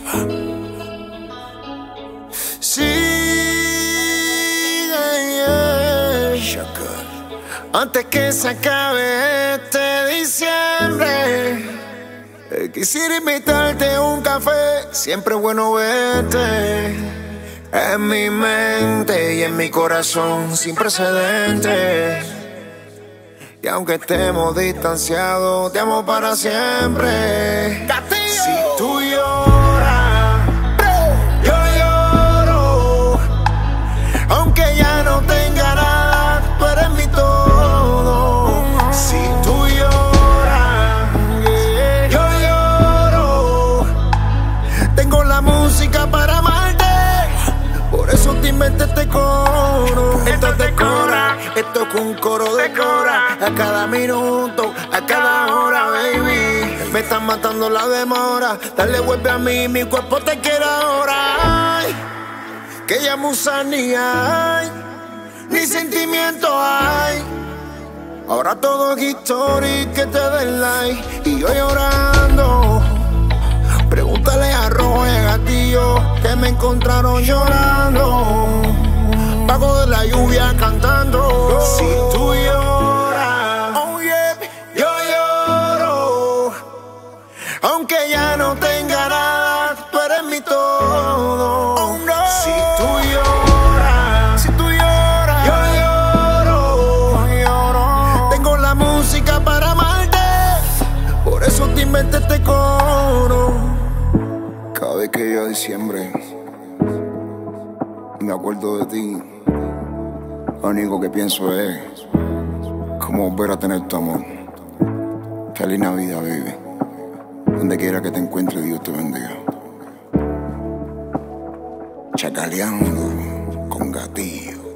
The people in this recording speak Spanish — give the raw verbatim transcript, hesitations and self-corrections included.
Sí, yeah, yeah. Antes que se acabe este diciembre, eh, quisiera invitarte a un café. Siempre es bueno verte. En mi mente y en mi corazón sin precedentes. Y aunque estemos distanciados, te amo para siempre. ¡Castillo! Si tú lloras, yo lloro. Aunque ya no tenga nada, tú eres mi todo. Si tú lloras, yo lloro. Tengo la música para amarte. Por eso te inventé este coro. Esto es de cora, esto es un coro de cora. A cada minuto, a cada hora, baby. Me están matando la demora. Dale vuelve a mí, mi cuerpo te quiere ahora. Ay, que ya musa ni hay, ni sentimiento hay. Ahora todo es historia, que te den like. Y yo llorando. Pregúntale a Rojo y a Gatillo, que me encontraron llorando. Bajo de la lluvia cantando. Si tú lloras, oh yeah, yo lloro. Aunque ya no tenga nada, tú eres mi todo. Oh no. Si tú lloras, si tú lloras, yo lloro, yo lloro. Tengo la música para amarte. Por eso te inventé este coro. Cada vez que llega diciembre, me acuerdo de ti. Lo único que pienso es cómo volver a tener tu amor. Feliz Navidad, baby. Donde quiera que te encuentres, Dios te bendiga. Chacaleando con Gatillo.